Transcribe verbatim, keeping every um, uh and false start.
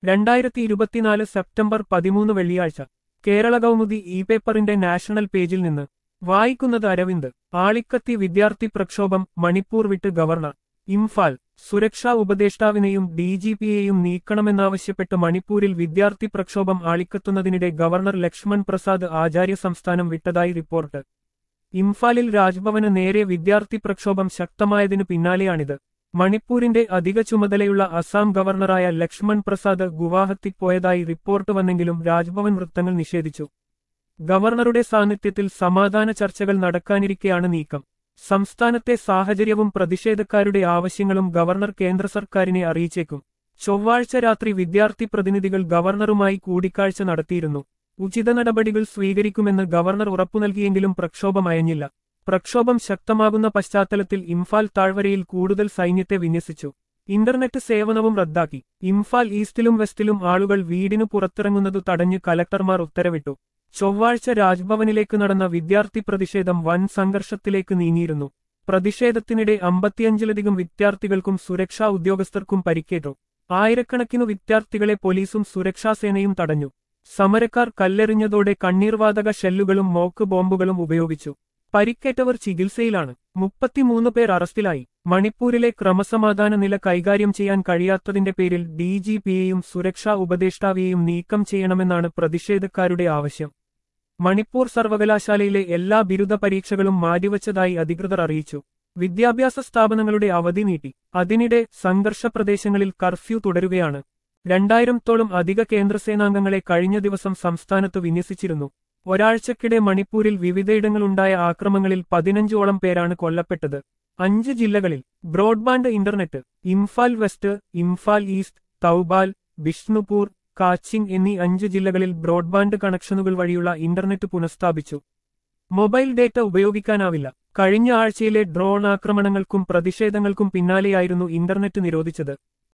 രണ്ടായിരത്തി ഇരുപത്തിനാല് സെപ്റ്റംബർ പതിമൂന്ന് വെള്ളിയാഴ്ച കേരള കൗമുദി ഇ പേപ്പറിന്റെ നാഷണൽ പേജിൽ നിന്ന് വായിക്കുന്നത് അരവിന്ദ്. ആളിക്കത്തി വിദ്യാർത്ഥി പ്രക്ഷോഭം, മണിപ്പൂർ വിട്ട് ഗവർണർ. ഇംഫാൽ. സുരക്ഷാ ഉപദേഷ്ടാവിനെയും ഡി ജി പിയെയും നീക്കണമെന്നാവശ്യപ്പെട്ട് മണിപ്പൂരിൽ വിദ്യാർത്ഥി പ്രക്ഷോഭം ആളിക്കത്തുന്നതിനിടെ ഗവർണർ ലക്ഷ്മൺ പ്രസാദ് ആചാര്യ സംസ്ഥാനം വിട്ടതായി റിപ്പോർട്ട്. ഇംഫാലിൽ രാജ്ഭവന് നേരെ വിദ്യാർത്ഥി പ്രക്ഷോഭം ശക്തമായതിനു പിന്നാലെയാണിത്. മണിപ്പൂരിന്റെ അധിക ചുമതലയുള്ള അസാം ഗവർണറായ ലക്ഷ്മൺ പ്രസാദ് ഗുവാഹത്തി പോയതായി റിപ്പോർട്ട് വന്നെങ്കിലും രാജ്ഭവൻ വൃത്തങ്ങൾ നിഷേധിച്ചു. ഗവർണറുടെ സാന്നിധ്യത്തിൽ സമാധാന ചർച്ചകൾ നടക്കാനിരിക്കെയാണ് നീക്കം. സംസ്ഥാനത്തെ സാഹചര്യവും പ്രതിഷേധക്കാരുടെ ആവശ്യങ്ങളും ഗവർണർ കേന്ദ്ര സർക്കാരിനെ അറിയിച്ചേക്കും. ചൊവ്വാഴ്ച രാത്രി വിദ്യാർത്ഥി പ്രതിനിധികൾ ഗവർണറുമായി കൂടിക്കാഴ്ച നടത്തിയിരുന്നു. ഉചിത നടപടികൾ സ്വീകരിക്കുമെന്ന് ഗവർണർ ഉറപ്പു നൽകിയെങ്കിലും പ്രക്ഷോഭം അയഞ്ഞില്ല. പ്രക്ഷോഭം ശക്തമാകുന്ന പശ്ചാത്തലത്തിൽ ഇംഫാൽ താഴ്വരയിൽ കൂടുതൽ സൈന്യത്തെ വിന്യസിച്ചു. ഇന്റർനെറ്റ് സേവനവും റദ്ദാക്കി. ഇംഫാൽ ഈസ്റ്റിലും വെസ്റ്റിലും ആളുകൾ വീടിനു പുറത്തിറങ്ങുന്നതു തടഞ്ഞ് കലക്ടർമാർ ഉത്തരവിട്ടു. ചൊവ്വാഴ്ച രാജ്ഭവനിലേക്ക് നടന്ന വിദ്യാർത്ഥി പ്രതിഷേധം വൻ സംഘർഷത്തിലേക്ക് നീങ്ങിയിരുന്നു. പ്രതിഷേധത്തിനിടെ അമ്പത്തിയഞ്ചിലധികം വിദ്യാർത്ഥികൾക്കും സുരക്ഷാ ഉദ്യോഗസ്ഥർക്കും പരിക്കേറ്റു. ആയിരക്കണക്കിനു വിദ്യാർത്ഥികളെ പോലീസും സുരക്ഷാസേനയും തടഞ്ഞു. സമരക്കാർ കല്ലെറിഞ്ഞതോടെ കണ്ണീർവാതക ഷെല്ലുകളും മോക്ക് ബോംബുകളും ഉപയോഗിച്ചു. പരിക്കേറ്റവർ ചികിത്സയിലാണ്. മുപ്പത്തിമൂന്ന് പേർ അറസ്റ്റിലായി. മണിപ്പൂരിലെ ക്രമസമാധാന നില കൈകാര്യം ചെയ്യാൻ കഴിയാത്തതിന്റെ പേരിൽ ഡി ജി പിയെയും സുരക്ഷാ ഉപദേഷ്ടാവിയെയും നീക്കം ചെയ്യണമെന്നാണ് പ്രതിഷേധക്കാരുടെ ആവശ്യം. മണിപ്പൂർ സർവകലാശാലയിലെ എല്ലാ ബിരുദ പരീക്ഷകളും മാറ്റിവച്ചതായി അധികൃതർ അറിയിച്ചു. വിദ്യാഭ്യാസ സ്ഥാപനങ്ങളുടെ അവധി നീട്ടി. അതിനിടെ സംഘർഷ പ്രദേശങ്ങളിൽ കർഫ്യൂ തുടരുകയാണ്. രണ്ടായിരത്തോളം അധിക കേന്ദ്രസേനാംഗങ്ങളെ കഴിഞ്ഞ ദിവസം സംസ്ഥാനത്ത് വിന്യസിച്ചിരുന്നു. ഒരാഴ്ചക്കിടെ മണിപ്പൂരിൽ വിവിധയിടങ്ങളുണ്ടായ ആക്രമണങ്ങളിൽ പതിനഞ്ചോളം പേരാണ് കൊല്ലപ്പെട്ടത്. അഞ്ച് ജില്ലകളിൽ broadband internet. Imphal west, Imphal east, Thoubal, Bishnupur, Kakching എന്നീ അഞ്ച് ജില്ലകളിൽ ബ്രോഡ്ബാൻഡ് കണക്ഷനുകൾ വഴിയുള്ള ഇന്റർനെറ്റ് പുനഃസ്ഥാപിച്ചു. മൊബൈൽ ഡേറ്റ ഉപയോഗിക്കാനാവില്ല. കഴിഞ്ഞ ആഴ്ചയിലെ ഡ്രോൺ ആക്രമണങ്ങൾക്കും പ്രതിഷേധങ്ങൾക്കും പിന്നാലെയായിരുന്നു ഇന്റർനെറ്റ് നിരോധിച്ചത്.